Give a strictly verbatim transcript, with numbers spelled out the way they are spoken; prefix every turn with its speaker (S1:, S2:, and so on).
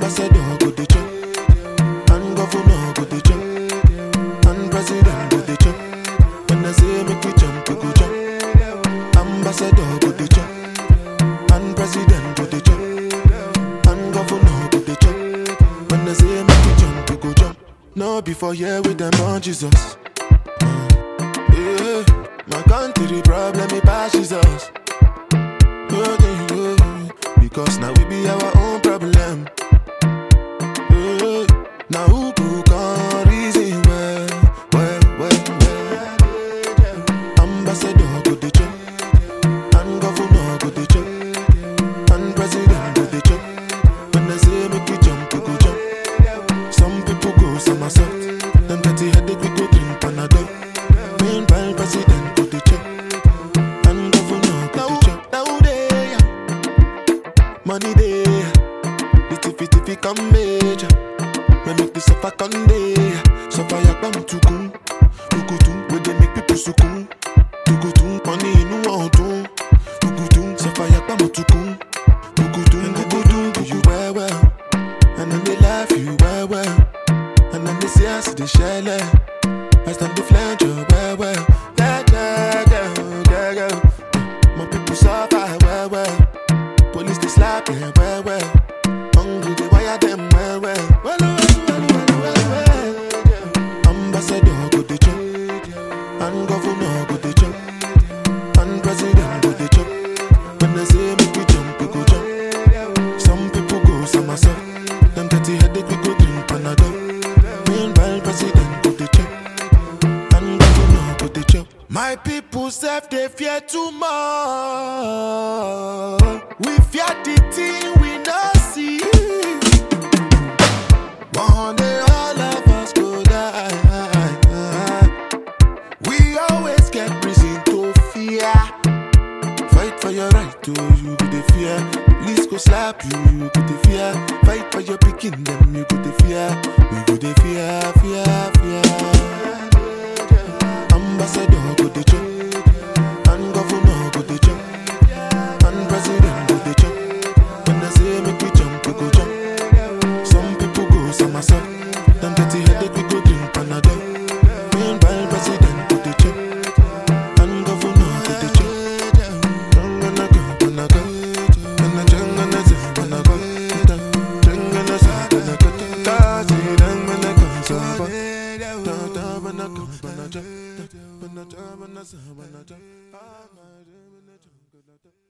S1: Ambassador go the chop, and governor go the chop, and president go the chop. When I say make we jump, we go jump. Ambassador go the chop, and president go the chop, and governor go the chop. When I say make we jump, we go jump. No before here with them on Jesus. Yeah, my country problem it passes us. Because now we be our own problem. Yeah, now who could come reason well, well, well, well. Ambassador go the chop, and governor go the chop, and president go the chop. When I say make we jump, we go jump. Some people go somersault, them dirty headache we go drink Panadol. Meanwhile president go the chop, and governor go the chop. Now they money day, the tiffy tiffy come major. We make the suffer come day. Suffer ya bam tukun, tukutun. Where they make people sukun, tukutun. Money inu wantun, tukutun. Suffer ya bam tukun, tukutun. Tukutun do you well well, and then they laugh you well well, and then they say I see the shell. I stand the flange you well well. Yeah yeah yeah yeah yeah. My people suffer well well. Police they slap them well well. Hungry they wire them well well. Well well well well well well. Ambassador go the chop, and governor go the chop, and president go the chop. When they say make we jump, we go jump. Some people go somersault, them dirty headache we go drink Panadol. Meanwhile president go the chop, and governor go the chop. My people self they fear too much. We fear the thing we not see. One day all of us go die. We always get reason to fear. Fight for your right to you go the fear. Police go slap you, you go the fear. Fight for your picking them, you go the fear. We go the fear, fear, fear. Ambassador go the chop, and governor go the chop, and president go the chop. When I say make we jump, we go jump. Some people go somersault, them dirty headache we go drink Panadol. Meanwhile president go the chop, and governor go the chop. Jangana go, gonna go, gonna jangana say, gonna go, jangana say, gonna go. Tazi, jangana go, so far. Da da, gonna go, gonna jump. When I jump, when I jump, when I jump, when I jump.